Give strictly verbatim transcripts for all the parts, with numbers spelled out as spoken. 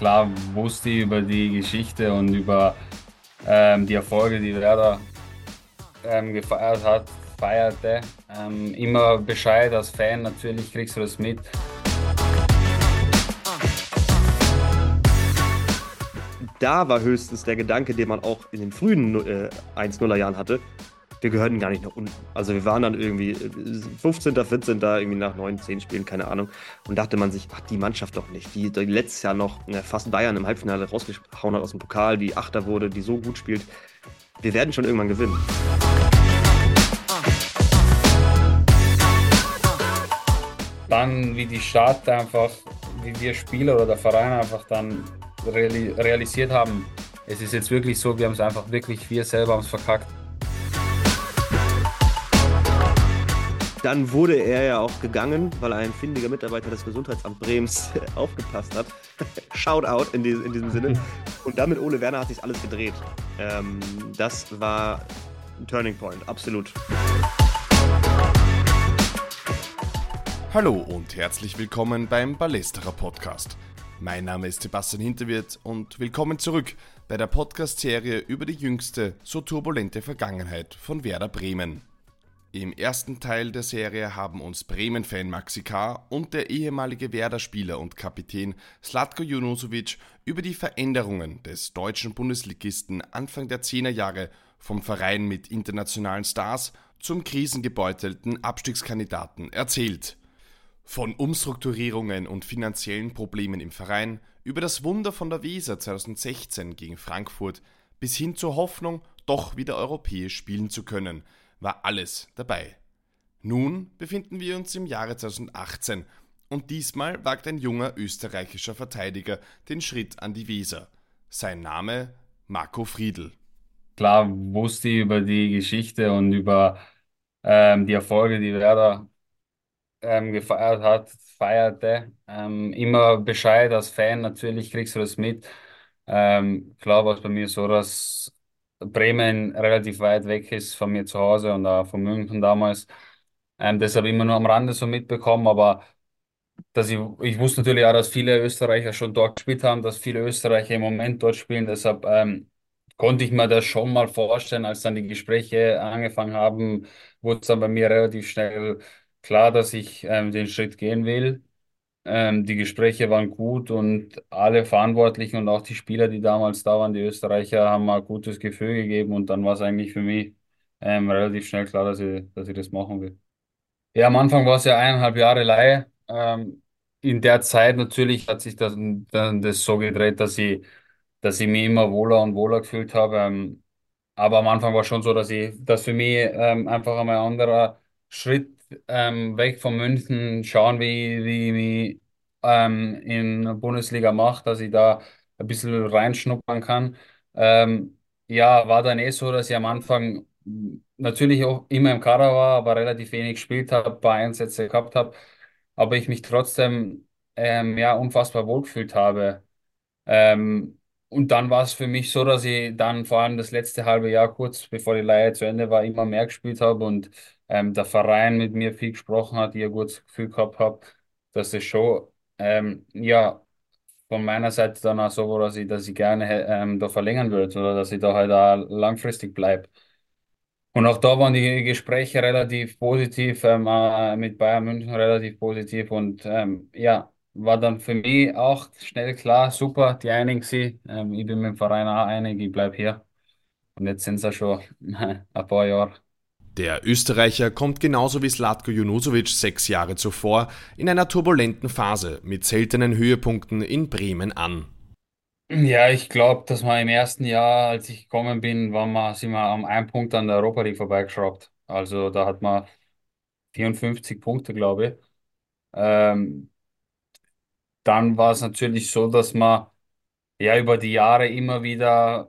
Klar wusste ich über die Geschichte und über ähm, die Erfolge, die Werder ähm, gefeiert hat, feierte. Ähm, immer Bescheid als Fan, natürlich kriegst du das mit. Da war höchstens der Gedanke, den man auch in den frühen äh, eins null Jahren hatte. Wir gehörten gar nicht nach unten. Also wir waren dann irgendwie äh, fünfzehnter., vierzehnter., irgendwie nach neun, zehn Spielen, keine Ahnung. Und dachte man sich, ach, die Mannschaft doch nicht, die, die letztes Jahr noch äh, fast Bayern im Halbfinale rausgehauen hat aus dem Pokal, die Achter wurde, die so gut spielt. Wir werden schon irgendwann gewinnen. Dann, wie die Stadt einfach, wie wir Spieler oder der Verein einfach dann reali realisiert haben, es ist jetzt wirklich so, wir haben es einfach wirklich, wir selber haben es verkackt. Dann wurde er ja auch gegangen, weil ein findiger Mitarbeiter des Gesundheitsamts Brems aufgepasst hat. Shoutout in, die, in diesem Sinne. Und damit Ole Werner hat sich alles gedreht. Ähm, das war ein Turning Point, absolut. Hallo und herzlich willkommen beim Ballesterer Podcast. Mein Name ist Sebastian Hinterwirth und willkommen zurück bei der Podcast-Serie über die jüngste, so turbulente Vergangenheit von Werder Bremen. Im ersten Teil der Serie haben uns Bremen-Fan Maxi K. und der ehemalige Werder-Spieler und Kapitän Zlatko Junuzovic über die Veränderungen des deutschen Bundesligisten Anfang der Zehnerjahre vom Verein mit internationalen Stars zum krisengebeutelten Abstiegskandidaten erzählt. Von Umstrukturierungen und finanziellen Problemen im Verein über das Wunder von der Weser zweitausendsechzehn gegen Frankfurt bis hin zur Hoffnung, doch wieder europäisch spielen zu können, war alles dabei. Nun befinden wir uns im Jahre zweitausendachtzehn und diesmal wagt ein junger österreichischer Verteidiger den Schritt an die Weser. Sein Name Marco Friedl. Klar wusste ich über die Geschichte und über ähm, die Erfolge, die Werder ähm, gefeiert hat, feierte. Ähm, immer Bescheid als Fan, natürlich kriegst du das mit. Ähm, klar war es bei mir so, dass Bremen relativ weit weg ist von mir zu Hause und auch von München damals. Ähm, deshalb immer nur am Rande so mitbekommen, aber dass ich, ich wusste natürlich auch, dass viele Österreicher schon dort gespielt haben, dass viele Österreicher im Moment dort spielen. Deshalb ähm, konnte ich mir das schon mal vorstellen, als dann die Gespräche angefangen haben, wurde es dann bei mir relativ schnell klar, dass ich ähm, den Schritt gehen will. Ähm, die Gespräche waren gut und alle Verantwortlichen und auch die Spieler, die damals da waren, die Österreicher, haben mal ein gutes Gefühl gegeben und dann war es eigentlich für mich ähm, relativ schnell klar, dass ich, dass ich das machen will. Ja, am Anfang war es ja eineinhalb Jahre Leihe. Ähm, in der Zeit natürlich hat sich das, dann das so gedreht, dass ich, dass ich mich immer wohler und wohler gefühlt habe. Ähm, aber am Anfang war schon so, dass ich, dass für mich ähm, einfach einmal ein anderer Schritt ähm, weg von München, schauen, wie, wie ich mich ähm, in der Bundesliga mache, dass ich da ein bisschen reinschnuppern kann. Ähm, ja, war dann eh so, dass ich am Anfang natürlich auch immer im Kader war, aber relativ wenig gespielt habe, ein paar Einsätze gehabt habe, aber ich mich trotzdem ähm, ja, unfassbar wohl gefühlt habe. Ähm, und dann war es für mich so, dass ich dann vor allem das letzte halbe Jahr, kurz bevor die Leihe zu Ende war, immer mehr gespielt habe und ähm, der Verein mit mir viel gesprochen hat, ich ein gutes Gefühl gehabt habe, dass es schon ähm, ja, von meiner Seite dann auch so war, dass ich, dass ich gerne ähm, da verlängern würde oder dass ich da halt auch langfristig bleibe. Und auch da waren die Gespräche relativ positiv, ähm, äh, mit Bayern München relativ positiv und ähm, ja, war dann für mich auch schnell klar, super, die einigen sich, ähm, ich bin mit dem Verein auch einig, ich bleib hier. Und jetzt sind es ja schon ein paar Jahre. Der Österreicher kommt genauso wie Zlatko Junuzovic sechs Jahre zuvor in einer turbulenten Phase mit seltenen Höhepunkten in Bremen an. Ja, ich glaube, dass wir im ersten Jahr, als ich gekommen bin, waren wir, sind wir am einen Punkt an der Europa League vorbeigeschraubt. Also da hat man vierundfünfzig Punkte, glaube ich. Ähm, Dann war es natürlich so, dass man ja über die Jahre immer wieder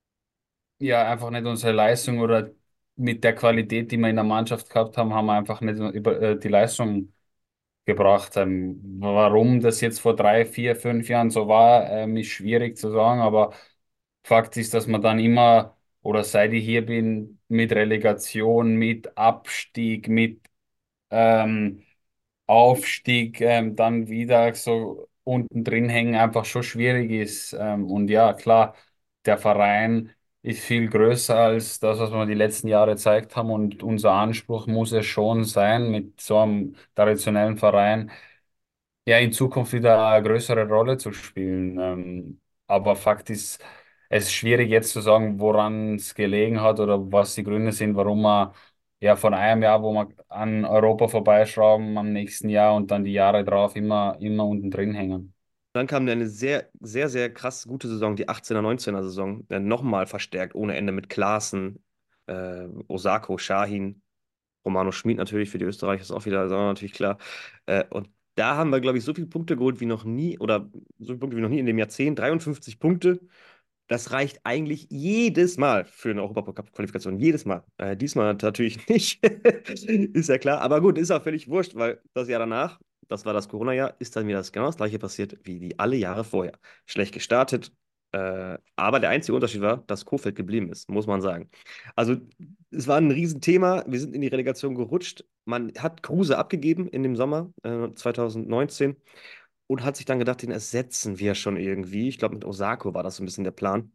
ja einfach nicht unsere Leistung oder mit der Qualität, die wir in der Mannschaft gehabt haben, haben wir einfach nicht über äh, die Leistung gebracht. Ähm, warum das jetzt vor drei, vier, fünf Jahren so war, ähm, ist schwierig zu sagen, aber Fakt ist, dass man dann immer oder seit ich hier bin, mit Relegation, mit Abstieg, mit ähm, Aufstieg, ähm, dann wieder so. unten drin hängen einfach schon schwierig ist. Ähm, und ja, klar, der Verein ist viel größer als das, was wir die letzten Jahre gezeigt haben. Und unser Anspruch muss es schon sein, mit so einem traditionellen Verein ja in Zukunft wieder eine größere Rolle zu spielen. Ähm, aber Fakt ist, es ist schwierig jetzt zu sagen, woran es gelegen hat oder was die Gründe sind, warum man ja von einem Jahr, wo wir an Europa vorbeischrauben, am nächsten Jahr und dann die Jahre drauf immer, immer unten drin hängen. Dann kam eine sehr, sehr, sehr krass gute Saison, die achtzehner, neunzehner Saison, äh, nochmal verstärkt, ohne Ende mit Klaassen, äh, Osako, Şahin, Romano Schmid natürlich für die Österreicher ist auch wieder, ist auch natürlich klar. Äh, und da haben wir, glaube ich, so viele Punkte geholt wie noch nie, oder so viele Punkte wie noch nie in dem Jahrzehnt, dreiundfünfzig Punkte. Das reicht eigentlich jedes Mal für eine Europacup-Qualifikation. Jedes Mal. Äh, diesmal natürlich nicht. Ist ja klar. Aber gut, ist auch völlig wurscht, weil das Jahr danach, das war das Corona-Jahr, ist dann wieder das, genau das gleiche passiert wie die alle Jahre vorher. Schlecht gestartet. Äh, aber der einzige Unterschied war, dass Kohfeldt geblieben ist, muss man sagen. Also, es war ein Riesenthema. Wir sind in die Relegation gerutscht. Man hat Kruse abgegeben in dem Sommer äh, zwanzig neunzehn und hat sich dann gedacht, den ersetzen wir schon irgendwie. Ich glaube, mit Osako war das so ein bisschen der Plan.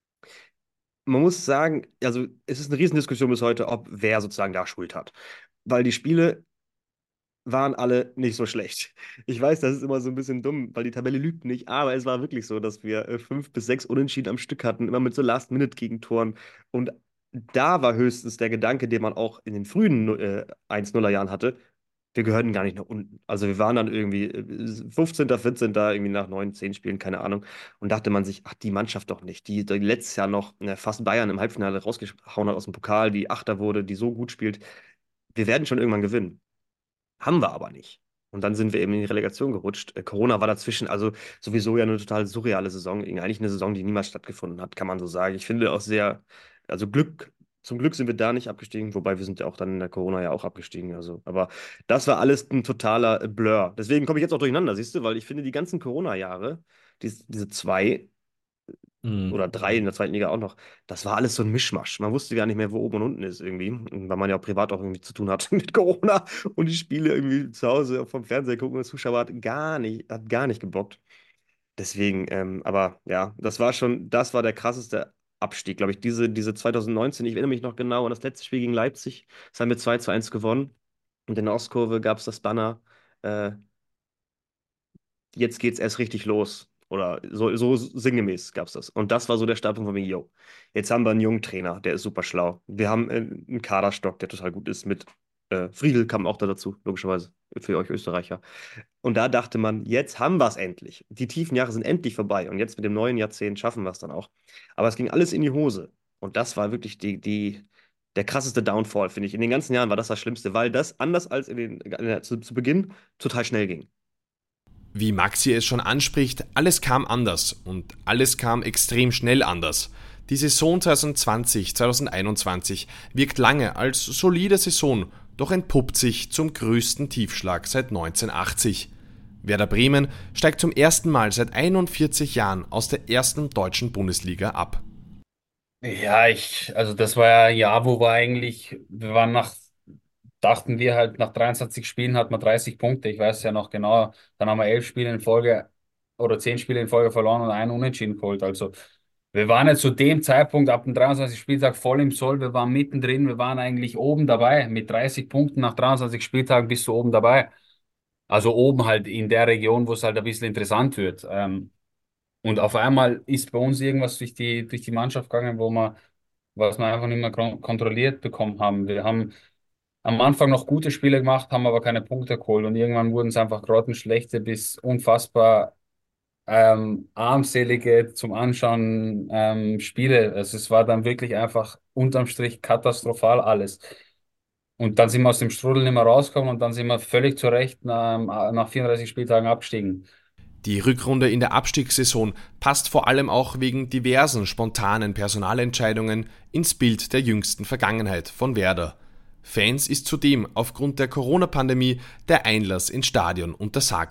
Man muss sagen, also es ist eine Riesendiskussion bis heute, ob wer sozusagen da Schuld hat. Weil die Spiele waren alle nicht so schlecht. Ich weiß, das ist immer so ein bisschen dumm, weil die Tabelle lügt nicht, aber es war wirklich so, dass wir äh, fünf bis sechs Unentschieden am Stück hatten, immer mit so Last-Minute-Gegentoren. Und da war höchstens der Gedanke, den man auch in den frühen äh, eins null Jahren hatte, wir gehörten gar nicht nach unten. Also wir waren dann irgendwie äh, fünfzehnter., vierzehnter., irgendwie nach neun, zehn Spielen, keine Ahnung. Und dachte man sich, ach, die Mannschaft doch nicht, die, die letztes Jahr noch äh, fast Bayern im Halbfinale rausgehauen hat aus dem Pokal, die Achter wurde, die so gut spielt. Wir werden schon irgendwann gewinnen. Haben wir aber nicht. Und dann sind wir eben in die Relegation gerutscht. Äh, Corona war dazwischen, also sowieso ja eine total surreale Saison. Eigentlich eine Saison, die niemals stattgefunden hat, kann man so sagen. Ich finde auch sehr, also Glück, zum Glück sind wir da nicht abgestiegen, wobei wir sind ja auch dann in der Corona ja auch abgestiegen. Also, aber das war alles ein totaler äh, Blur. Deswegen komme ich jetzt auch durcheinander, siehst du, weil ich finde, die ganzen Corona-Jahre, dies, diese zwei, Mhm. oder drei in der zweiten Liga auch noch. Das war alles so ein Mischmasch. Man wusste gar nicht mehr, wo oben und unten ist irgendwie. Weil man ja auch privat auch irgendwie zu tun hat mit Corona und die Spiele irgendwie zu Hause vom Fernseher gucken und der Zuschauer hat gar nicht, hat gar nicht gebockt. Deswegen, ähm, aber ja, das war schon, das war der krasseste Abstieg, glaube ich. Diese, diese zwanzig neunzehn, ich erinnere mich noch genau an das letzte Spiel gegen Leipzig. Das haben wir zwei zu eins gewonnen. Und in der Ostkurve gab es das Banner. Äh, jetzt geht's erst richtig los. Oder so, so sinngemäß gab es das. Und das war so der Startpunkt von mir, yo, jetzt haben wir einen jungen Trainer, der ist super schlau. Wir haben äh, einen Kaderstock, der total gut ist mit äh, Friedel kam auch da dazu, logischerweise, für euch Österreicher. Und da dachte man, jetzt haben wir es endlich. Die tiefen Jahre sind endlich vorbei. Und jetzt mit dem neuen Jahrzehnt schaffen wir es dann auch. Aber es ging alles in die Hose. Und das war wirklich die, die, der krasseste Downfall, finde ich. In den ganzen Jahren war das das Schlimmste, weil das, anders als in den, in der, zu, zu Beginn, total schnell ging. Wie Maxi es schon anspricht, alles kam anders und alles kam extrem schnell anders. Die Saison zwanzig zwanzig zweitausendeinundzwanzig wirkt lange als solide Saison, doch entpuppt sich zum größten Tiefschlag seit neunzehnhundertachtzig. Werder Bremen steigt zum ersten Mal seit einundvierzig Jahren aus der ersten deutschen Bundesliga ab. Ja, ich, also das war ja ein Jahr, wo wir eigentlich, wir waren nach, dachten wir halt, nach dreiundzwanzig Spielen hat man dreißig Punkte. Ich weiß ja noch genau, dann haben wir elf Spiele in Folge oder zehn Spiele in Folge verloren und einen Unentschieden geholt. Also wir waren jetzt zu dem Zeitpunkt ab dem dreiundzwanzigsten Spieltag voll im Soll. Wir waren mittendrin, wir waren eigentlich oben dabei. Mit dreißig Punkten nach dreiundzwanzig Spieltagen bist du oben dabei. Also oben halt in der Region, wo es halt ein bisschen interessant wird. Ähm, und auf einmal ist bei uns irgendwas durch die, durch die Mannschaft gegangen, wo wir, was wir einfach nicht mehr kon- kontrolliert bekommen haben. Wir haben am Anfang noch gute Spiele gemacht, haben aber keine Punkte geholt und irgendwann wurden es einfach grottenschlechte bis unfassbar ähm, armselige zum Anschauen ähm, Spiele. Also es war dann wirklich einfach unterm Strich katastrophal alles. Und dann sind wir aus dem Strudel nicht mehr rausgekommen und dann sind wir völlig zu Recht nach, nach vierunddreißig Spieltagen abgestiegen. Die Rückrunde in der Abstiegssaison passt vor allem auch wegen diversen spontanen Personalentscheidungen ins Bild der jüngsten Vergangenheit von Werder. Fans ist zudem aufgrund der Corona-Pandemie der Einlass ins Stadion untersagt.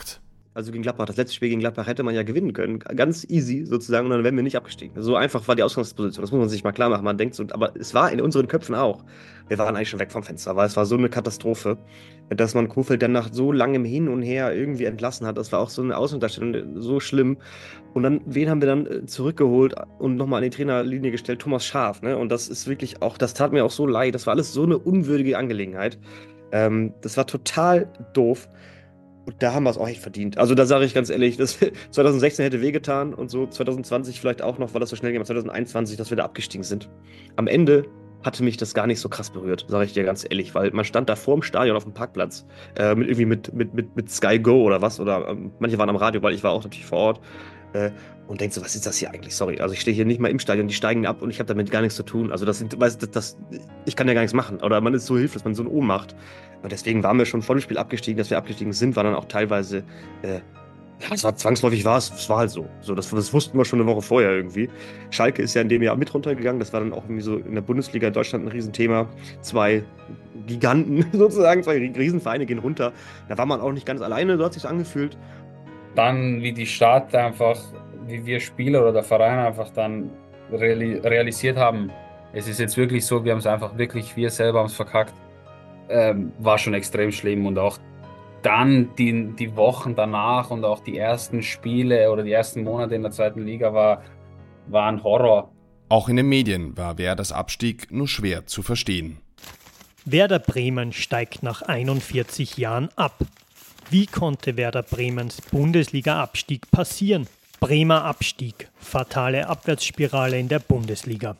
also gegen Gladbach, das letzte Spiel gegen Gladbach hätte man ja gewinnen können. Ganz easy sozusagen und dann wären wir nicht abgestiegen. So einfach war die Ausgangsposition. Das muss man sich mal klar machen. Man denkt so, aber es war in unseren Köpfen auch. Wir waren eigentlich schon weg vom Fenster, weil es war so eine Katastrophe, dass man Kofeld dann nach so langem Hin und Her irgendwie entlassen hat. Das war auch so eine Außendarstellung, so schlimm. Und dann, wen haben wir dann äh, zurückgeholt und nochmal an die Trainerlinie gestellt? Thomas Schaaf, ne? Und das ist wirklich auch, das tat mir auch so leid. Das war alles so eine unwürdige Angelegenheit. Ähm, das war total doof. Und da haben wir es auch echt verdient. Also da sage ich ganz ehrlich, das zwanzig sechzehn hätte wehgetan und so zwanzig zwanzig vielleicht auch noch, weil das so schnell ging, aber zwanzig einundzwanzig, dass wir da abgestiegen sind. Am Ende hatte mich das gar nicht so krass berührt, sage ich dir ganz ehrlich, weil man stand da vor dem Stadion auf dem Parkplatz, äh, mit irgendwie mit, mit, mit, mit Sky Go oder was, oder ähm, manche waren am Radio, weil ich war auch natürlich vor Ort, äh, und denkt so, was ist das hier eigentlich? Sorry, also ich stehe hier nicht mal im Stadion, die steigen ab und ich habe damit gar nichts zu tun. Also das sind, weißt, das, das, ich kann ja gar nichts machen. Oder man ist so hilflos, man ist so ein Ohnmacht. Und deswegen waren wir schon vor dem Spiel abgestiegen, dass wir abgestiegen sind, war dann auch teilweise, äh, ja, es war zwangsläufig war es, es war halt so. So, das, das wussten wir schon eine Woche vorher irgendwie. Schalke ist ja in dem Jahr mit runtergegangen, das war dann auch irgendwie so in der Bundesliga in Deutschland ein Riesenthema. Zwei Giganten sozusagen, zwei Riesenvereine gehen runter. Da war man auch nicht ganz alleine, so hat sich angefühlt. Dann, wie die Stadt einfach, wie wir Spieler oder der Verein einfach dann reali realisiert haben, es ist jetzt wirklich so, wir haben es einfach wirklich, wir selber haben es verkackt, ähm, war schon extrem schlimm. Und auch dann die, die Wochen danach und auch die ersten Spiele oder die ersten Monate in der zweiten Liga war, war ein Horror. Auch in den Medien war Werders Abstieg nur schwer zu verstehen. Werder Bremen steigt nach einundvierzig Jahren ab. Wie konnte Werder Bremens Bundesliga-Abstieg passieren? Bremer Abstieg, fatale Abwärtsspirale in der Bundesliga.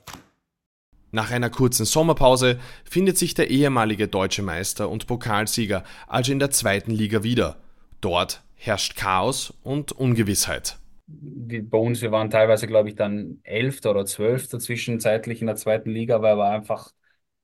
Nach einer kurzen Sommerpause findet sich der ehemalige deutsche Meister und Pokalsieger also in der zweiten Liga wieder. Dort herrscht Chaos und Ungewissheit. Wie bei uns, wir waren teilweise, glaube ich, dann Elfter oder Zwölfter zwischenzeitlich in der zweiten Liga, weil wir einfach,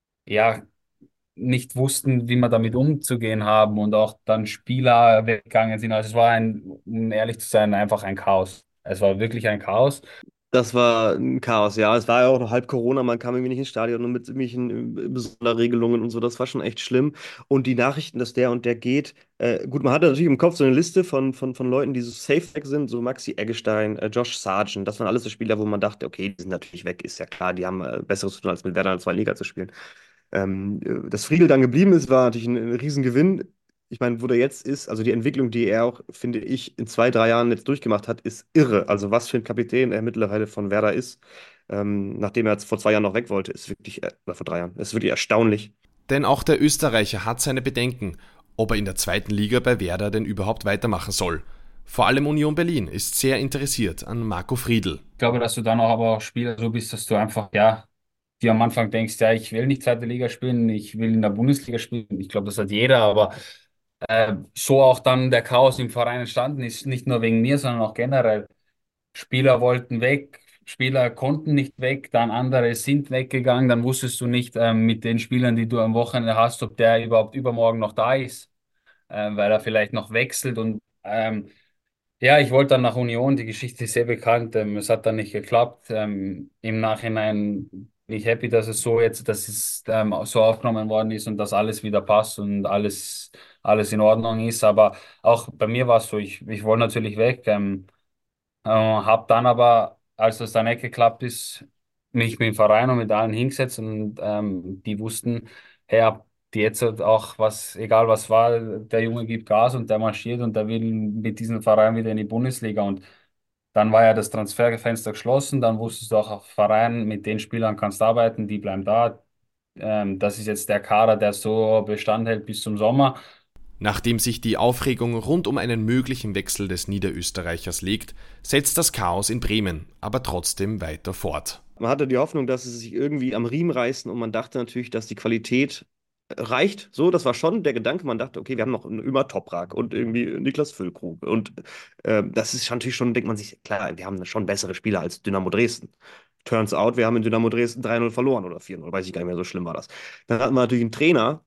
ja, nicht wussten, wie wir damit umzugehen haben und auch dann Spieler weggegangen sind. Also es war ein, um ehrlich zu sein, einfach ein Chaos. Es war wirklich ein Chaos. Das war ein Chaos, ja. Es war ja auch noch halb Corona, man kam irgendwie nicht ins Stadion und mit irgendwelchen äh, Sonderregelungen und so, das war schon echt schlimm. Und die Nachrichten, dass der und der geht, äh, gut, man hatte natürlich im Kopf so eine Liste von, von, von Leuten, die so safe weg sind, so Maxi Eggestein, äh, Josh Sargent, das waren alles so Spieler, wo man dachte, okay, die sind natürlich weg, ist ja klar, die haben äh, Besseres zu tun, als mit Werder in der zweiten Liga zu spielen. Ähm, äh, dass Friedel dann geblieben ist, war natürlich ein, ein Riesengewinn. Ich meine, wo der jetzt ist, also die Entwicklung, die er auch, finde ich, in zwei, drei Jahren jetzt durchgemacht hat, ist irre. Also was für ein Kapitän er mittlerweile von Werder ist, ähm, nachdem er jetzt vor zwei Jahren noch weg wollte, ist wirklich, äh, oder vor drei Jahren, ist wirklich erstaunlich. Denn auch der Österreicher hat seine Bedenken, ob er in der zweiten Liga bei Werder denn überhaupt weitermachen soll. Vor allem Union Berlin ist sehr interessiert an Marco Friedl. Ich glaube, dass du dann auch aber auch Spieler so bist, dass du einfach, ja, dir am Anfang denkst, ja, ich will nicht zweite Liga spielen, ich will in der Bundesliga spielen. Ich glaube, das hat jeder, aber äh, so auch dann der Chaos im Verein entstanden ist, nicht nur wegen mir, sondern auch generell. Spieler wollten weg, Spieler konnten nicht weg, dann andere sind weggegangen, dann wusstest du nicht ähm, mit den Spielern, die du am Wochenende hast, ob der überhaupt übermorgen noch da ist, äh, weil er vielleicht noch wechselt. Und ähm, ja, ich wollte dann nach Union, die Geschichte ist sehr bekannt, ähm, es hat dann nicht geklappt. Ähm, im Nachhinein bin ich happy, dass es so jetzt, dass es ähm, so aufgenommen worden ist und dass alles wieder passt und alles, alles in Ordnung ist. Aber auch bei mir war es so, ich, ich wollte natürlich weg. Ähm, äh, habe dann aber, als das dann nicht geklappt ist, mich mit dem Verein und mit allen hingesetzt und ähm, die wussten, hey, ab jetzt hat auch was, egal was war, der Junge gibt Gas und der marschiert und der will mit diesem Verein wieder in die Bundesliga. Und dann war ja das Transferfenster geschlossen, dann wusstest du auch, auf Verein, mit den Spielern kannst du arbeiten, die bleiben da. Ähm, das ist jetzt der Kader, der so Bestand hält bis zum Sommer. Nachdem sich die Aufregung rund um einen möglichen Wechsel des Niederösterreichers legt, setzt das Chaos in Bremen aber trotzdem weiter fort. Man hatte die Hoffnung, dass sie sich irgendwie am Riemen reißen und man dachte natürlich, dass die Qualität reicht. So, das war schon der Gedanke. Man dachte, okay, wir haben noch einen Ömer Toprak und irgendwie Niklas Füllkrug. Und äh, das ist natürlich schon, denkt man sich, klar, wir haben schon bessere Spieler als Dynamo Dresden. Turns out, wir haben in Dynamo Dresden drei null verloren oder vier null, weiß ich gar nicht mehr, so schlimm war das. Dann hatten wir natürlich einen Trainer,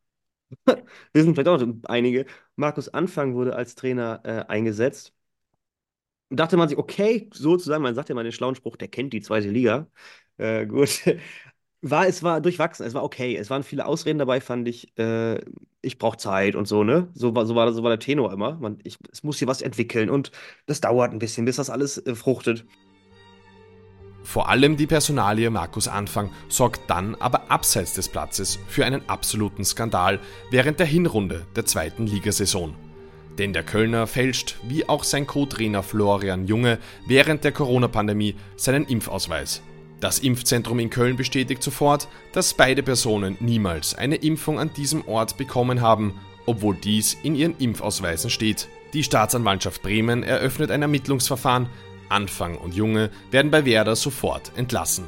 wissen vielleicht auch einige, Markus Anfang wurde als Trainer äh, eingesetzt. Dachte man sich, okay, sozusagen, man sagt ja mal den schlauen Spruch, der kennt die zweite Liga. Äh, gut. War, es war durchwachsen, es war okay. Es waren viele Ausreden dabei, fand ich. Äh, ich brauche Zeit und so, ne? So war, so war, so war der Tenor immer. Man, ich, es muss hier was entwickeln und das dauert ein bisschen, bis das alles äh, fruchtet. Vor allem die Personalie Markus Anfang sorgt dann aber abseits des Platzes für einen absoluten Skandal während der Hinrunde der zweiten Ligasaison. Denn der Kölner fälscht, wie auch sein Co-Trainer Florian Junge, während der Corona-Pandemie seinen Impfausweis. Das Impfzentrum in Köln bestätigt sofort, dass beide Personen niemals eine Impfung an diesem Ort bekommen haben, obwohl dies in ihren Impfausweisen steht. Die Staatsanwaltschaft Bremen eröffnet ein Ermittlungsverfahren. Anfang und Junge werden bei Werder sofort entlassen.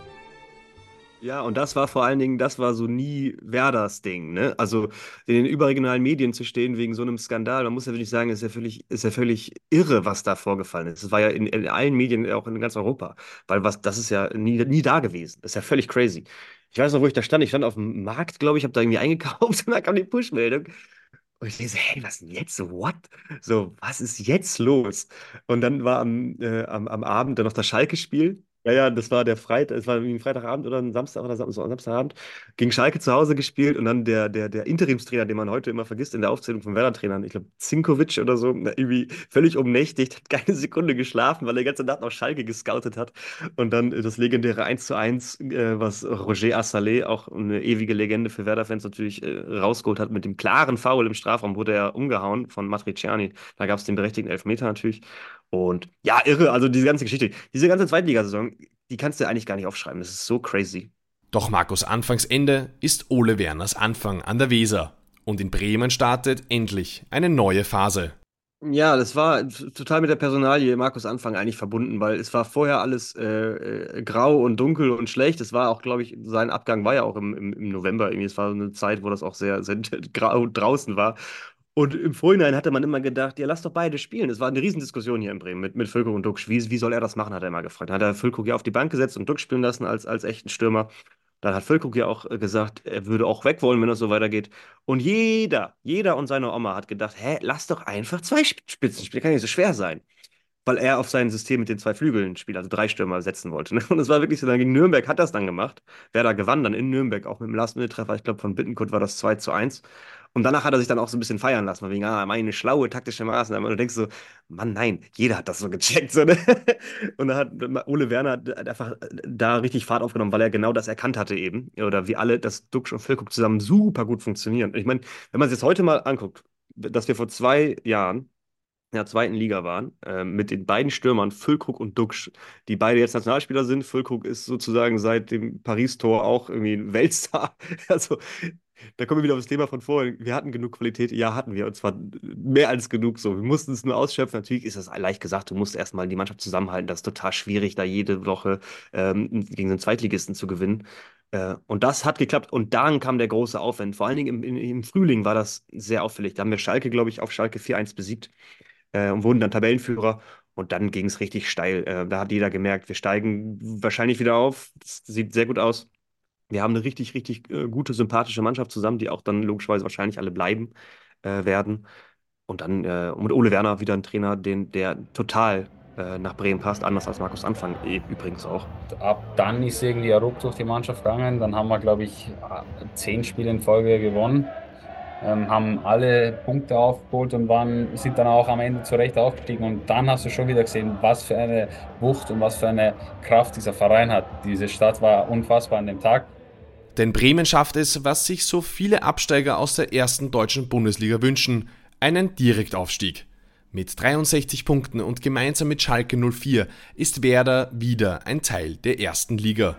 Ja, und das war vor allen Dingen, das war so nie Werders Ding, ne? Also in den überregionalen Medien zu stehen wegen so einem Skandal, man muss ja wirklich sagen, ist ja völlig, ist ja völlig irre, was da vorgefallen ist. Das war ja in, in allen Medien, auch in ganz Europa, weil was, das ist ja nie, nie da gewesen. Das ist ja völlig crazy. Ich weiß noch, wo ich da stand. Ich stand auf dem Markt, glaube ich, habe da irgendwie eingekauft und da kam die Push-Meldung. Und ich denke so, hey, was denn jetzt? So, what? So, was ist jetzt los? Und dann war am, äh, am, am Abend dann noch das Schalke-Spiel. Ja, ja, das war der Freitag, es war irgendwie ein Freitagabend oder ein Samstag oder Sam so, Samstagabend. Gegen Schalke zu Hause gespielt und dann der, der, der Interimstrainer, den man heute immer vergisst in der Aufzählung von Werder-Trainern, ich glaube Zinkovic oder so, irgendwie völlig umnächtigt, hat keine Sekunde geschlafen, weil er die ganze Nacht auf Schalke gescoutet hat. Und dann das legendäre eins zu eins, äh, was Roger Assalé, auch eine ewige Legende für Werder-Fans, natürlich äh, rausgeholt hat mit dem klaren Foul im Strafraum, wurde er umgehauen von Matriciani. Da gab es den berechtigten Elfmeter natürlich. Und ja, irre, also diese ganze Geschichte, diese ganze Zweitligasaison, die kannst du eigentlich gar nicht aufschreiben. Das ist so crazy. Doch Markus Anfangs Ende ist Ole Werners Anfang an der Weser. Und in Bremen startet endlich eine neue Phase. Ja, das war total mit der Personalie Markus Anfang eigentlich verbunden, weil es war vorher alles äh, äh, grau und dunkel und schlecht. Es war auch, glaube ich, sein Abgang war ja auch im, im, im November irgendwie. Es war eine Zeit, wo das auch sehr, sehr grau draußen war. Und im Vorhinein hatte man immer gedacht, ja, lass doch beide spielen. Es war eine Riesendiskussion hier in Bremen mit, mit Füllkrug und Duxch. Wie, wie soll er das machen, hat er immer gefragt. Dann hat er Füllkrug ja auf die Bank gesetzt und Duxch spielen lassen als, als echten Stürmer. Dann hat Füllkrug ja auch äh, gesagt, er würde auch weg wollen, wenn das so weitergeht. Und jeder, jeder und seine Oma hat gedacht, hä, lass doch einfach zwei Spitzen spielen, kann ja nicht so schwer sein, weil er auf sein System mit den zwei Flügeln spielt, also drei Stürmer setzen wollte. Ne? Und es war wirklich so, dann gegen Nürnberg hat das dann gemacht. Werder gewann dann in Nürnberg, auch mit dem Last-Minute-Treffer, ich glaube von Bittencourt war das zwei zu eins. Und danach hat er sich dann auch so ein bisschen feiern lassen, wegen, ah, meine schlaue taktische Maßnahme. Und du denkst so, Mann, nein, jeder hat das so gecheckt. So, ne? Und dann hat Ole Werner hat einfach da richtig Fahrt aufgenommen, weil er genau das erkannt hatte eben. Oder wie alle, dass Duxch und Füllkrug zusammen super gut funktionieren. Ich meine, wenn man es jetzt heute mal anguckt, dass wir vor zwei Jahren in der zweiten Liga waren, äh, mit den beiden Stürmern Füllkrug und Duxch, die beide jetzt Nationalspieler sind. Füllkrug ist sozusagen seit dem Paris-Tor auch irgendwie ein Weltstar. Also, da kommen wir wieder auf das Thema von vorhin. Wir hatten genug Qualität, ja, hatten wir, und zwar mehr als genug so. Wir mussten es nur ausschöpfen. Natürlich ist das leicht gesagt, du musst erstmal die Mannschaft zusammenhalten. Das ist total schwierig, da jede Woche ähm, gegen den Zweitligisten zu gewinnen. Äh, und das hat geklappt. Und dann kam der große Aufwand. Vor allen Dingen im, im, im Frühling war das sehr auffällig. Da haben wir Schalke, glaube ich, auf Schalke vier eins besiegt äh, und wurden dann Tabellenführer. Und dann ging es richtig steil. Äh, da hat jeder gemerkt, wir steigen wahrscheinlich wieder auf. Das sieht sehr gut aus. Wir haben eine richtig, richtig äh, gute, sympathische Mannschaft zusammen, die auch dann logischerweise wahrscheinlich alle bleiben äh, werden. Und dann äh, mit Ole Werner wieder ein Trainer, den, der total äh, nach Bremen passt, anders als Markus Anfang e- übrigens auch. Ab dann ist irgendwie ein Ruck durch die Mannschaft gegangen. Dann haben wir, glaube ich, zehn Spiele in Folge gewonnen, ähm, haben alle Punkte aufgeholt und waren, sind dann auch am Ende zurecht aufgestiegen. Und dann hast du schon wieder gesehen, was für eine Wucht und was für eine Kraft dieser Verein hat. Diese Stadt war unfassbar an dem Tag. Denn Bremen schafft es, was sich so viele Absteiger aus der ersten deutschen Bundesliga wünschen, einen Direktaufstieg. Mit dreiundsechzig Punkten und gemeinsam mit Schalke null vier ist Werder wieder ein Teil der ersten Liga.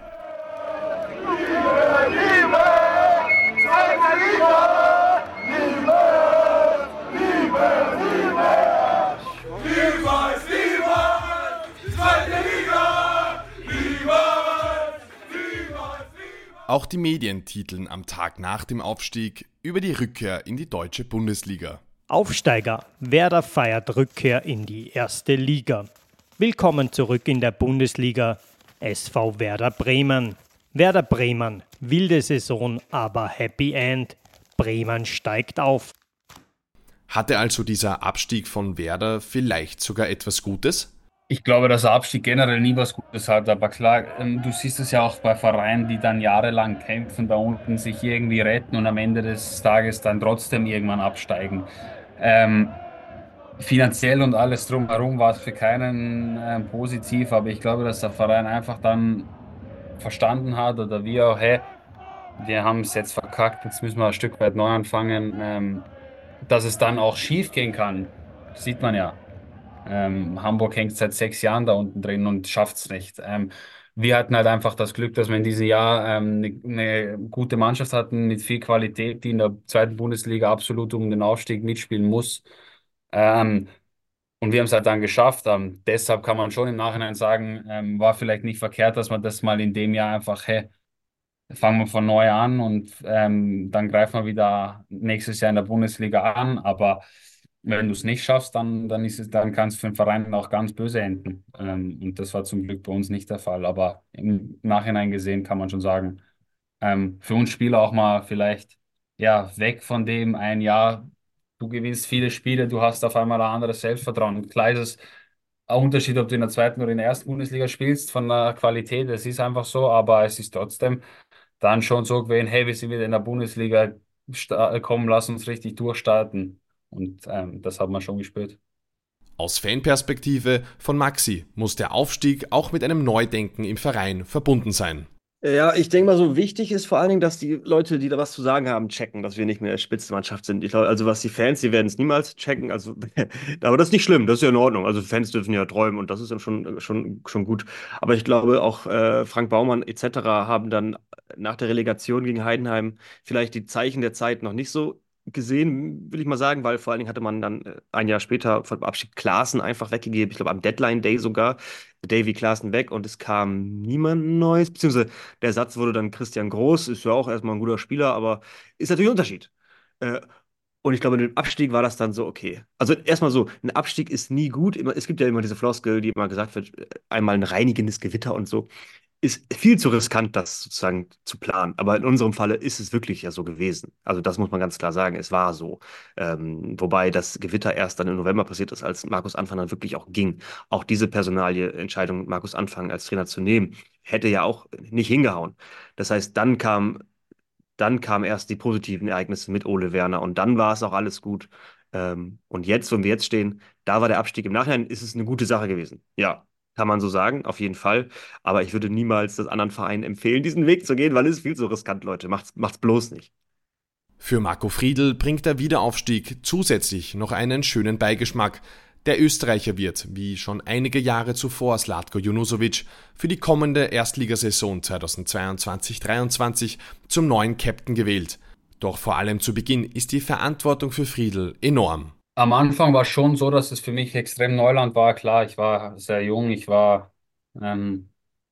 Auch die Medien titeln am Tag nach dem Aufstieg über die Rückkehr in die deutsche Bundesliga. Aufsteiger, Werder feiert Rückkehr in die erste Liga. Willkommen zurück in der Bundesliga, S V Werder Bremen. Werder Bremen, wilde Saison, aber Happy End. Bremen steigt auf. Hatte also dieser Abstieg von Werder vielleicht sogar etwas Gutes? Ich glaube, dass der Abstieg generell nie was Gutes hat, aber klar, ähm, du siehst es ja auch bei Vereinen, die dann jahrelang kämpfen, da unten sich irgendwie retten und am Ende des Tages dann trotzdem irgendwann absteigen. Ähm, Finanziell und alles drumherum war es für keinen ähm, positiv, aber ich glaube, dass der Verein einfach dann verstanden hat oder wie auch, hey, wir haben es jetzt verkackt, jetzt müssen wir ein Stück weit neu anfangen, ähm, dass es dann auch schief gehen kann, sieht man ja. Ähm, Hamburg hängt seit sechs Jahren da unten drin und schafft es nicht. Ähm, wir hatten halt einfach das Glück, dass wir in diesem Jahr ähm, eine, eine gute Mannschaft hatten mit viel Qualität, die in der zweiten Bundesliga absolut um den Aufstieg mitspielen muss. Ähm, und wir haben es halt dann geschafft. Ähm, deshalb kann man schon im Nachhinein sagen, ähm, war vielleicht nicht verkehrt, dass man das mal in dem Jahr einfach, hey, fangen wir von neu an und ähm, dann greifen wir wieder nächstes Jahr in der Bundesliga an. Aber wenn du es nicht schaffst, dann, dann ist es, dann kann es für den Verein auch ganz böse enden. Ähm, und das war zum Glück bei uns nicht der Fall. Aber im Nachhinein gesehen kann man schon sagen, ähm, für uns Spieler auch mal vielleicht ja weg von dem ein Jahr. Du gewinnst viele Spiele, du hast auf einmal ein anderes Selbstvertrauen. Und klar ist es ein Unterschied, ob du in der zweiten oder in der ersten Bundesliga spielst, von der Qualität. Es ist einfach so, aber es ist trotzdem dann schon so gewesen, hey, wir sind wieder in der Bundesliga, sta- kommen, lass uns richtig durchstarten. Und ähm, das hat man schon gespürt. Aus Fanperspektive von Maxi muss der Aufstieg auch mit einem Neudenken im Verein verbunden sein. Ja, ich denke mal, so wichtig ist vor allen Dingen, dass die Leute, die da was zu sagen haben, checken, dass wir nicht mehr Spitzenmannschaft sind. Ich glaube, also was die Fans, die werden es niemals checken. Also, aber das ist nicht schlimm, das ist ja in Ordnung. Also Fans dürfen ja träumen und das ist dann schon, schon, schon gut. Aber ich glaube, auch äh, Frank Baumann et cetera haben dann nach der Relegation gegen Heidenheim vielleicht die Zeichen der Zeit noch nicht so gesehen, will ich mal sagen, weil vor allen Dingen hatte man dann äh, ein Jahr später vor dem Abschied Klaassen einfach weggegeben. Ich glaube, am Deadline Day sogar. Davy Klaassen weg und es kam niemand Neues, beziehungsweise der Ersatz wurde dann Christian Groß, ist ja auch erstmal ein guter Spieler, aber ist natürlich ein Unterschied. Äh, und ich glaube, mit dem Abstieg war das dann so okay. Also erstmal so, ein Abstieg ist nie gut. Immer, es gibt ja immer diese Floskel, die immer gesagt wird, äh, einmal ein reinigendes Gewitter und so. Ist viel zu riskant, das sozusagen zu planen. Aber in unserem Falle ist es wirklich ja so gewesen. Also das muss man ganz klar sagen, es war so. Ähm, wobei das Gewitter erst dann im November passiert ist, als Markus Anfang dann wirklich auch ging. Auch diese Personalie, Entscheidung, Markus Anfang als Trainer zu nehmen, hätte ja auch nicht hingehauen. Das heißt, dann kam dann kamen erst die positiven Ereignisse mit Ole Werner und dann war es auch alles gut. Ähm, und jetzt, wo wir jetzt stehen, da war der Abstieg. Im Nachhinein ist es eine gute Sache gewesen. Ja, kann man so sagen, auf jeden Fall. Aber ich würde niemals das anderen Vereinen empfehlen, diesen Weg zu gehen, weil es ist viel zu riskant, Leute. Macht's, macht's bloß nicht. Für Marco Friedl bringt der Wiederaufstieg zusätzlich noch einen schönen Beigeschmack. Der Österreicher wird, wie schon einige Jahre zuvor Zlatko Junusovic, für die kommende Erstligasaison zweitausendzweiundzwanzig dreiundzwanzig zum neuen Captain gewählt. Doch vor allem zu Beginn ist die Verantwortung für Friedl enorm. Am Anfang war es schon so, dass es für mich extrem Neuland war. Klar, ich war sehr jung, ich war ähm,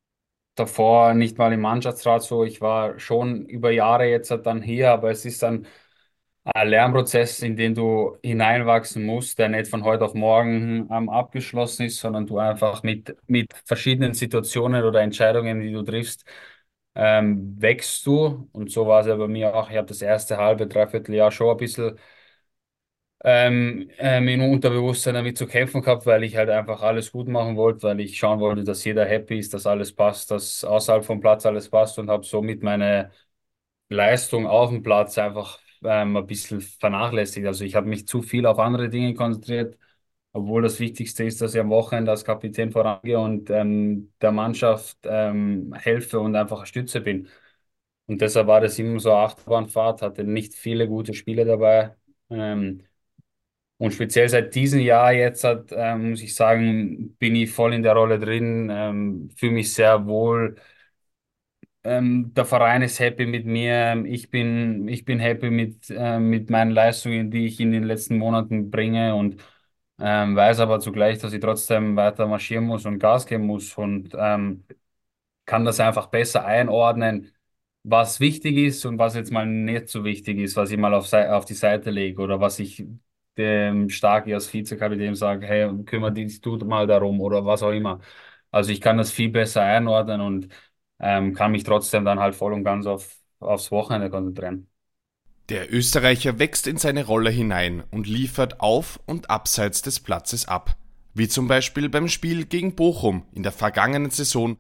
davor nicht mal im Mannschaftsrat so. Ich war schon über Jahre jetzt halt dann hier, aber es ist dann ein Lernprozess, in den du hineinwachsen musst, der nicht von heute auf morgen ähm, abgeschlossen ist, sondern du einfach mit, mit verschiedenen Situationen oder Entscheidungen, die du triffst, ähm, wächst du. Und so war es ja bei mir auch. Ich habe das erste halbe, dreiviertel Jahr schon ein bisschen ähm, ähm, im Unterbewusstsein damit zu kämpfen gehabt, weil ich halt einfach alles gut machen wollte, weil ich schauen wollte, dass jeder happy ist, dass alles passt, dass außerhalb vom Platz alles passt und habe somit meine Leistung auf dem Platz einfach ähm, ein bisschen vernachlässigt. Also ich habe mich zu viel auf andere Dinge konzentriert, obwohl das Wichtigste ist, dass ich am Wochenende als Kapitän vorangehe und ähm, der Mannschaft ähm, helfe und einfach eine Stütze bin. Und deshalb war das immer so eine Achterbahnfahrt, hatte nicht viele gute Spiele dabei. Ähm, und speziell seit diesem Jahr jetzt hat, ähm, muss ich sagen, bin ich voll in der Rolle drin, ähm, fühle mich sehr wohl. Ähm, der Verein ist happy mit mir. Ich bin, ich bin happy mit, ähm, mit meinen Leistungen, die ich in den letzten Monaten bringe und ähm, weiß aber zugleich, dass ich trotzdem weiter marschieren muss und Gas geben muss und ähm, kann das einfach besser einordnen, was wichtig ist und was jetzt mal nicht so wichtig ist, was ich mal auf, Sei- auf die Seite lege oder was ich dem Starki als Vizekapitän sage, hey, kümmere dich du mal darum oder was auch immer. Also ich kann das viel besser einordnen und ähm, kann mich trotzdem dann halt voll und ganz auf, aufs Wochenende konzentrieren. Der Österreicher wächst in seine Rolle hinein und liefert auf und abseits des Platzes ab. Wie zum Beispiel beim Spiel gegen Bochum in der vergangenen Saison.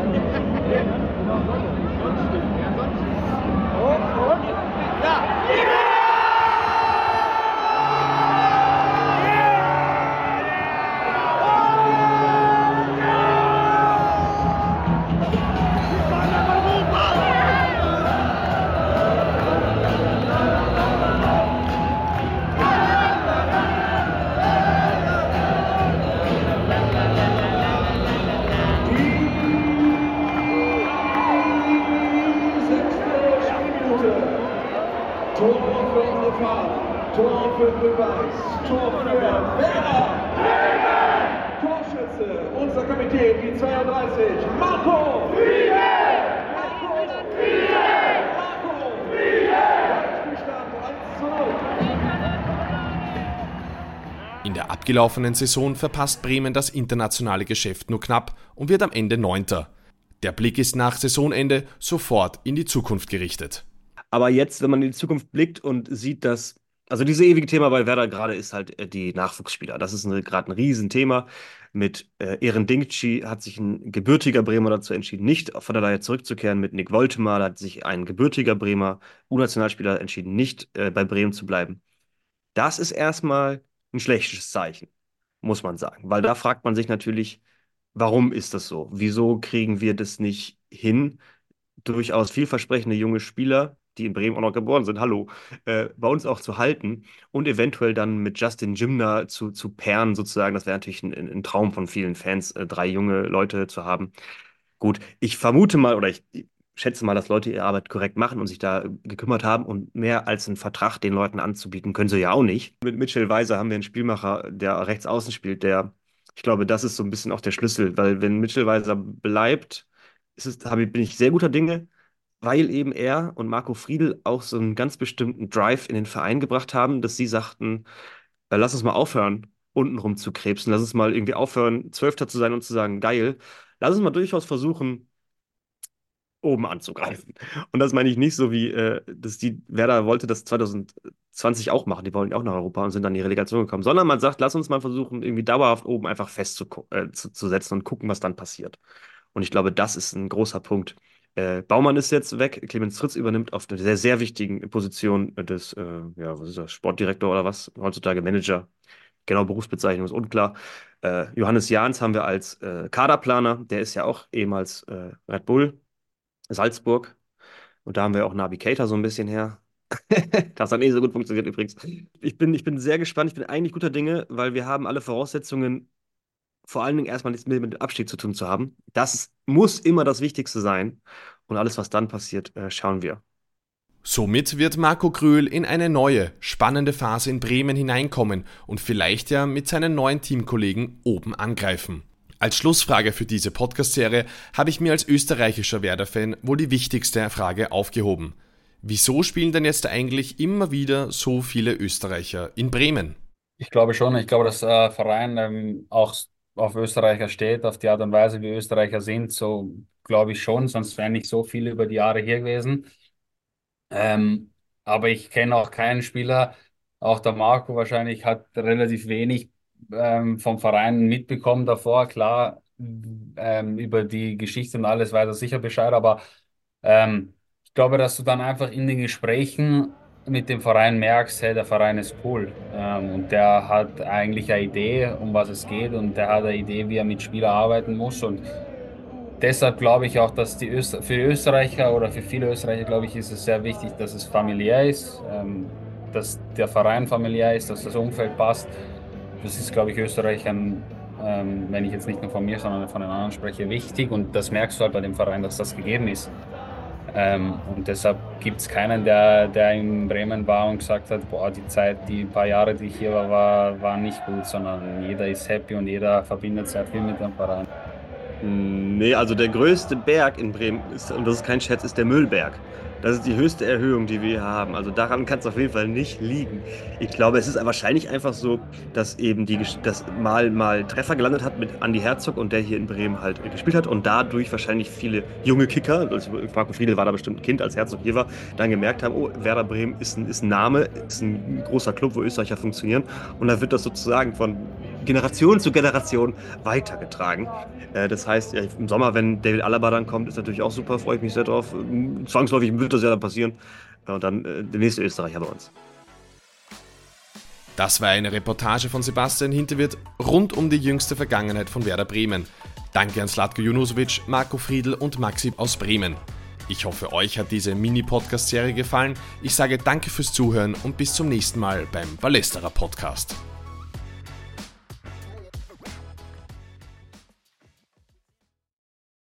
Tor für unsere Fahrer, Tor für Beweis, Tor für Werder Bremen! Torschütze, unser Kapitän, die zweiunddreißig, Marco Friedel! Marco Friedel! Marco Friedel! Spielstand eins zu null. In der abgelaufenen Saison verpasst Bremen das internationale Geschäft nur knapp und wird am Ende Neunter. Der Blick ist nach Saisonende sofort in die Zukunft gerichtet. Aber jetzt, wenn man in die Zukunft blickt und sieht, dass, also dieses ewige Thema bei Werder gerade ist halt äh, die Nachwuchsspieler. Das ist gerade ein Riesenthema. Mit äh, Eren Dinkci hat sich ein gebürtiger Bremer dazu entschieden, nicht von der Leihe zurückzukehren. Mit Nick Woltemar hat sich ein gebürtiger Bremer U-Nationalspieler entschieden, nicht äh, bei Bremen zu bleiben. Das ist erstmal ein schlechtes Zeichen, muss man sagen. Weil da fragt man sich natürlich, warum ist das so? Wieso kriegen wir das nicht hin, durchaus vielversprechende junge Spieler, die in Bremen auch noch geboren sind, hallo, äh, bei uns auch zu halten und eventuell dann mit Justin Jimner zu, zu pairen sozusagen. Das wäre natürlich ein, ein Traum von vielen Fans, äh, drei junge Leute zu haben. Gut, ich vermute mal oder ich, ich schätze mal, dass Leute ihre Arbeit korrekt machen und sich da gekümmert haben und mehr als einen Vertrag den Leuten anzubieten, können sie ja auch nicht. Mit Mitchell Weiser haben wir einen Spielmacher, der rechts außen spielt, der, ich glaube, das ist so ein bisschen auch der Schlüssel, weil wenn Mitchell Weiser bleibt, ist es, habe, bin ich sehr guter Dinge, weil eben er und Marco Friedl auch so einen ganz bestimmten Drive in den Verein gebracht haben, dass sie sagten, äh, lass uns mal aufhören, unten rum zu krebsen, lass uns mal irgendwie aufhören, Zwölfter zu sein und zu sagen, geil, lass uns mal durchaus versuchen, oben anzugreifen. Und das meine ich nicht so wie, äh, dass die Werder wollte das zwanzig zwanzig auch machen, die wollen auch nach Europa und sind dann in die Relegation gekommen, sondern man sagt, lass uns mal versuchen, irgendwie dauerhaft oben einfach festzusetzen äh, zu, zu setzen und gucken, was dann passiert. Und ich glaube, das ist ein großer Punkt. Äh, Baumann ist jetzt weg, Clemens Fritz übernimmt auf einer sehr, sehr wichtigen Position des, äh, ja, was ist das, Sportdirektor oder was, heutzutage Manager. Genau, Berufsbezeichnung ist unklar. Äh, Johannes Jahns haben wir als äh, Kaderplaner, der ist ja auch ehemals äh, Red Bull, Salzburg. Und da haben wir auch Naby Keita so ein bisschen her. Das hat nicht so gut funktioniert übrigens. Ich bin, ich bin sehr gespannt, ich bin eigentlich guter Dinge, weil wir haben alle Voraussetzungen, vor allen Dingen erstmal nichts mehr mit dem Abstieg zu tun zu haben. Das muss immer das Wichtigste sein. Und alles, was dann passiert, äh, schauen wir. Somit wird Marco Gröhl in eine neue, spannende Phase in Bremen hineinkommen und vielleicht ja mit seinen neuen Teamkollegen oben angreifen. Als Schlussfrage für diese Podcast-Serie habe ich mir als österreichischer Werder-Fan wohl die wichtigste Frage aufgehoben. Wieso spielen denn jetzt eigentlich immer wieder so viele Österreicher in Bremen? Ich glaube schon, ich glaube, dass der Verein ähm, auch auf Österreicher steht, auf die Art und Weise, wie Österreicher sind, so glaube ich schon, sonst wären nicht so viele über die Jahre hier gewesen. Ähm, aber ich kenne auch keinen Spieler, auch der Marco wahrscheinlich hat relativ wenig ähm, vom Verein mitbekommen davor. Klar, ähm, über die Geschichte und alles weiß er sicher Bescheid, aber ähm, ich glaube, dass du dann einfach in den Gesprächen mit dem Verein merkst, hey, der Verein ist cool. Ähm, und der hat eigentlich eine Idee, um was es geht, und der hat eine Idee, wie er mit Spielern arbeiten muss. Und deshalb glaube ich auch, dass die Öster für die Österreicher oder für viele Österreicher, glaube ich, ist es sehr wichtig, dass es familiär ist, ähm, dass der Verein familiär ist, dass das Umfeld passt. Das ist, glaube ich, Österreichern, ähm, wenn ich jetzt nicht nur von mir, sondern von den anderen spreche, wichtig. Und das merkst du halt bei dem Verein, dass das gegeben ist. Ähm, und deshalb gibt es keinen, der, der in Bremen war und gesagt hat, boah, die Zeit, die paar Jahre, die ich hier war, war, war nicht gut, sondern jeder ist happy und jeder verbindet sehr viel mit dem Verein. Nee, also der größte Berg in Bremen ist, und das ist kein Scherz, ist der Müllberg. Das ist die höchste Erhöhung, die wir hier haben. Also daran kann es auf jeden Fall nicht liegen. Ich glaube, es ist wahrscheinlich einfach so, dass eben die, dass mal, mal Treffer gelandet hat mit Andi Herzog und der hier in Bremen halt gespielt hat und dadurch wahrscheinlich viele junge Kicker, also Marco Friedl war da bestimmt ein Kind, als Herzog hier war, dann gemerkt haben, oh, Werder Bremen ist ein, ist ein Name, ist ein großer Club, wo Österreicher funktionieren. Und dann wird das sozusagen von Generation zu Generation weitergetragen. Äh, das heißt, ja, im Sommer, wenn David Alaba dann kommt, ist natürlich auch super, freue ich mich sehr drauf. Zwangsläufig wird das ja dann passieren. Und dann äh, der nächste Österreicher bei uns. Das war eine Reportage von Sebastian Hinterwirth rund um die jüngste Vergangenheit von Werder Bremen. Danke an Zlatko Junusovic, Marco Friedl und Maxi aus Bremen. Ich hoffe, euch hat diese Mini-Podcast-Serie gefallen. Ich sage danke fürs Zuhören und bis zum nächsten Mal beim Ballesterer Podcast.